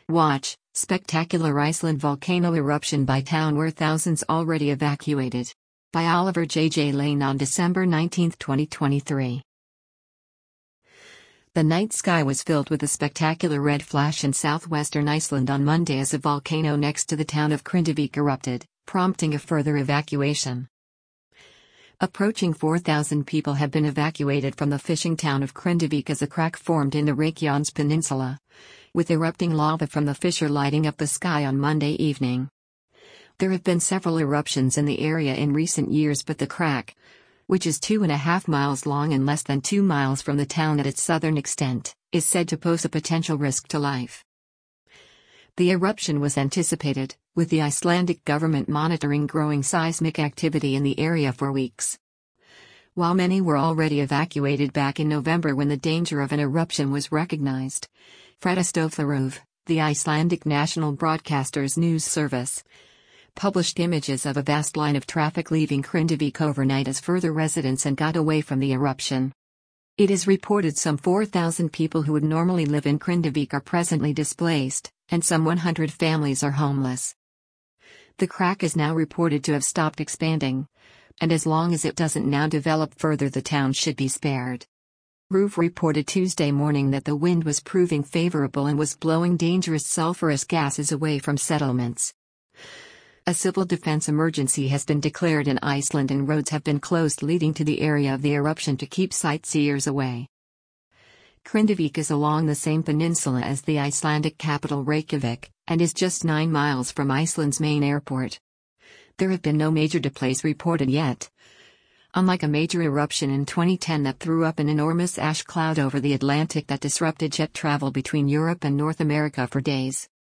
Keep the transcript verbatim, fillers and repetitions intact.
Watch, Spectacular Iceland Volcano Eruption by Town Where Thousands Already Evacuated. By Oliver J. J. Lane on December nineteenth, twenty twenty-three. The night sky was filled with a spectacular red flash in southwestern Iceland on Monday as a volcano next to the town of Grindavik erupted, prompting a further evacuation. Approaching four thousand people have been evacuated from the fishing town of Grindavik as a crack formed in the Reykjanes Peninsula, with erupting lava from the fissure lighting up the sky on Monday evening. There have been several eruptions in the area in recent years, but the crack, which is two and a half miles long and less than two miles from the town at its southern extent, is said to pose a potential risk to life. The eruption was anticipated, with the Icelandic government monitoring growing seismic activity in the area for weeks. While many were already evacuated back in November when the danger of an eruption was recognized, Fréttastofa, the Icelandic national broadcaster's news service, published images of a vast line of traffic leaving Grindavik overnight as further residents and got away from the eruption. It is reported some four thousand people who would normally live in Grindavik are presently displaced, and some one hundred families are homeless. The crack is now reported to have stopped expanding, and as long as it doesn't now develop further, the town should be spared. R U F reported Tuesday morning that the wind was proving favorable and was blowing dangerous sulfurous gases away from settlements. A civil defense emergency has been declared in Iceland and roads have been closed leading to the area of the eruption to keep sightseers away. Grindavik is along the same peninsula as the Icelandic capital Reykjavik, and is just nine miles from Iceland's main airport. There have been no major delays reported yet. Unlike a major eruption in twenty ten that threw up an enormous ash cloud over the Atlantic that disrupted jet travel between Europe and North America for days,